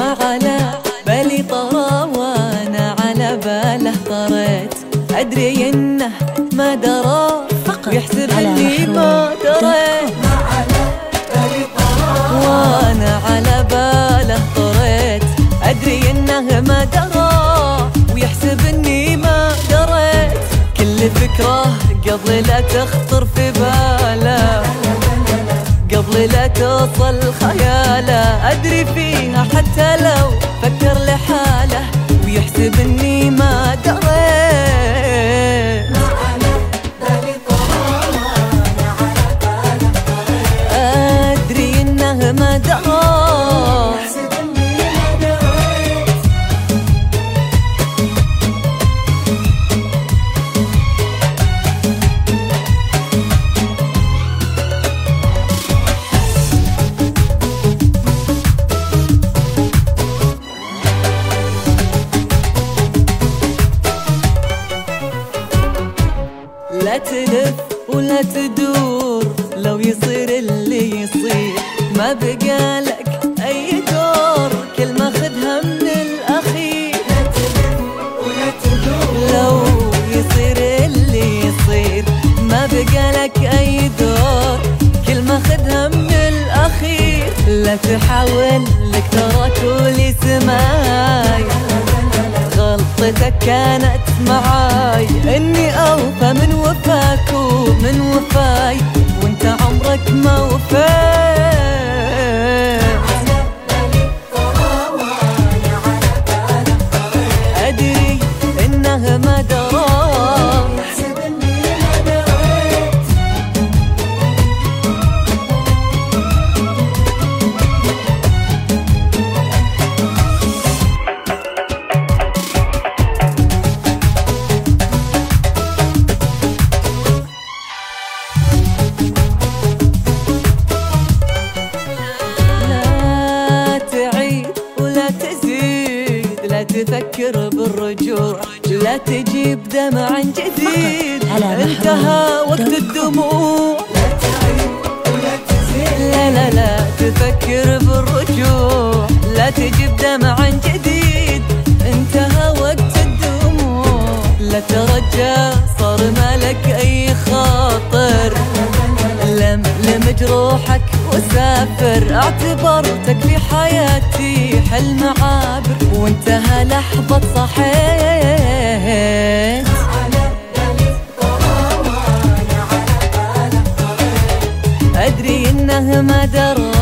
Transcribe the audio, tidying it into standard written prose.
ما على بالي طرى وانا على باله طريت، ادري انه ما درى ويحسب اني ما دريت. ما على بالي طرى وانا على باله طريت، ادري انه ما درى ويحسب اني ما دريت. كل فكره قبل لا تخطر في باله، قبل لا توصل خياله، أدري فيها حتى لو فكر لحاله ويحسب إني ما دريت. ما على بالي طرى وأنا على باله طريت، أدري إنه ما درى ويحسب إني ما دريت. لا تلف ولا تدور، لو يصير اللي يصير ما بقالك أي دور، كل ما خدها من الأخير. لا تلف ولا تدور، لو يصير اللي يصير ما بقالك أي دور، كل ما خدها من الأخير. لا تحاول لك ترى كل سماي، غلطتك كانت معاي اني اوفى من وفاك ومن وفاي، وانت عمرك ما وفيت. على بالي طرى وانا على باله طريت، ادري انه ما درى يحسب اني ما دريت. لا تفكر بالرجوع، لا تجيب دمع جديد، انتهى وقت الدموع. لا تعيد ولا تزيد، لا تفكر بالرجوع، لا تجيب دمع جديد، انتهى وقت الدموع. لا ترجى صار مالك اي خاطر، لم جروحك وسافر، اعتبرتك في حياتي حلم عابر، وانتهى لحظة صحيت. على بالي طرى وانا على باله طريت، ادري انه ما درى